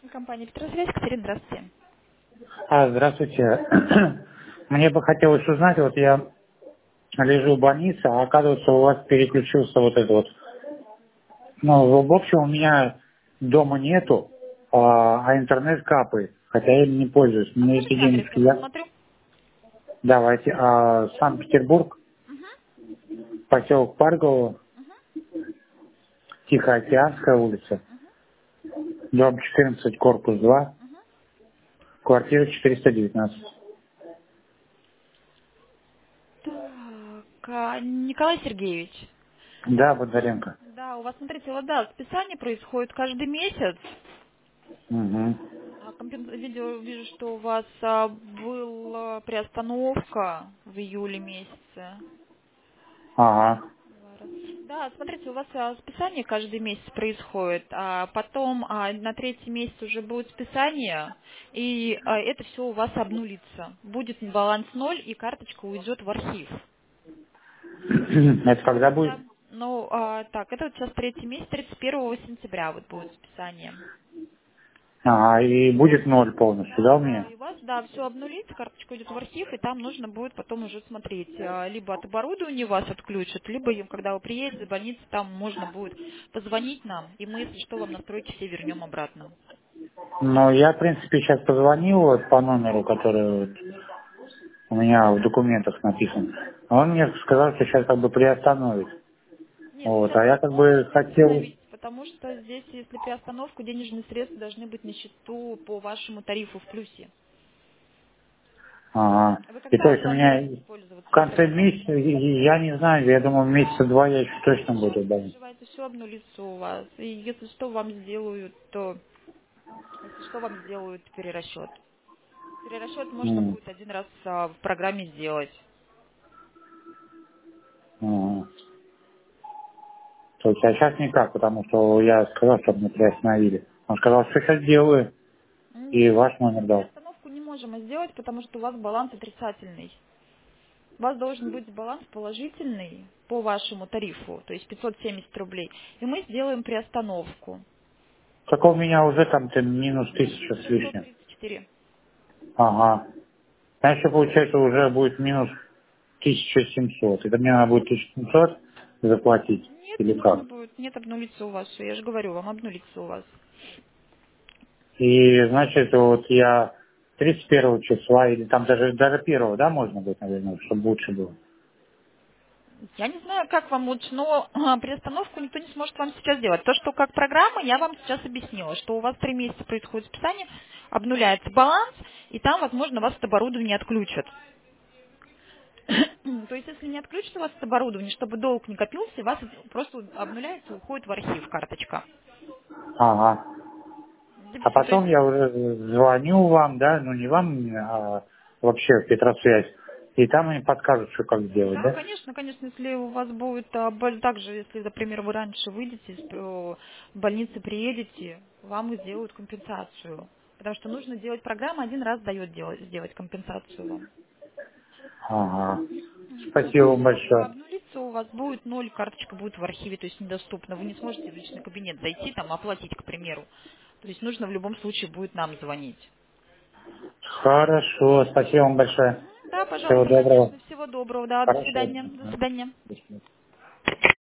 Компания «Петросвязь». Катерина, здравствуйте. Здравствуйте. Мне бы хотелось узнать, вот я лежу в больнице, а оказывается у вас переключился вот этот вот. Ну, в общем, у меня дома нету, а интернет капает, хотя я им не пользуюсь. А Мне эти скажите адрес, денежки я я... посмотрю. Давайте. Санкт-Петербург, поселок Паргово, Тихоокеанская улица, дом 14, корпус 2, квартира 419. Так, Николай Сергеевич. Да, Бондаренко. Да, у вас, смотрите, вот да, списание происходит каждый месяц. Угу. Вижу, что у вас была приостановка в июле месяце. Ага. Да, смотрите, у вас списание каждый месяц происходит, а потом на третий месяц уже будет списание, и это все у вас обнулится. Будет баланс ноль, и карточка уйдет в архив. Это когда будет? Да. Ну, так, это вот сейчас третий месяц, 31 сентября вот будет списание. Ага, и будет ноль полностью, да, у Да, меня? и у вас, да, все обнулится, карточка идет в архив, и там нужно будет потом уже смотреть, либо от оборудования вас отключат, либо когда вы приедете в больницу, там можно будет позвонить нам, и мы, если что, вам настройки все вернем обратно. Ну, я, в принципе, сейчас позвонил вот по номеру, который вот у меня в документах написан. Он мне сказал, что сейчас как бы приостановит. Нет, Вот, сейчас а я как он бы может не хотел... остановить, потому что здесь, если при остановку, денежные средства должны быть на счету по вашему тарифу в плюсе. Ага. А вы И то когда есть у планируете меня в пользоваться конце интернетом? месяца, я не знаю, я думаю, месяца два я еще точно Ничего, буду не болеть. переживайте, все обнулится у вас. И если что вам сделают, то если что вам сделают перерасчет. Перерасчет можно М, будет один раз в программе сделать. ага. То есть, а сейчас никак, потому что я сказал, чтобы me приостановили. Он сказал, что сейчас делаю, и Нет, ваш номер дал. приостановку не можем мы сделать, потому что у вас баланс отрицательный. У вас должен быть баланс положительный по вашему тарифу, то есть 570 рублей. И мы сделаем приостановку. Так у меня уже там-то минус 1000 с лишним. 934. Ага. Значит, получается, уже будет минус 1700. Это мне надо будет 1700 заплатить Нет, не или нужно как? будет. Нет, обнулится у вас. всё. Я же говорю, вам обнулится у вас. И, значит, вот я 31 числа, или там даже первого, да, можно будет, наверное, чтобы лучше было? Я не знаю, как вам лучше, но приостановку никто не сможет вам сейчас сделать. То, что как программа, я вам сейчас объяснила, что у вас 3 месяца происходит списание, обнуляется баланс, и там, возможно, вас от оборудования отключат. То есть, если не отключат у вас от оборудования, чтобы долг не копился, вас просто обнуляется, уходит в архив карточка. Ага. И А все. То есть, потом я уже звоню вам, да, ну не вам, а вообще в Петросвязь, и там они подскажут, что как сделать, да, да? конечно, конечно, если у вас будет, также, если, например, вы раньше выйдете из больницы, приедете, вам и сделают компенсацию. Потому что нужно делать программа, один раз дает сделать компенсацию вам. Ага. То есть, Спасибо вам если большое. обнулиться, у вас будет ноль, карточка будет в архиве, то есть недоступна. Вы не сможете в личный кабинет зайти, там, оплатить, к примеру. То есть нужно в любом случае будет нам звонить. Хорошо, спасибо вам большое. Да, Всего пожалуйста, доброго. конечно. Всего доброго. Да, до Хорошего свидания. дня. До свидания. До свидания.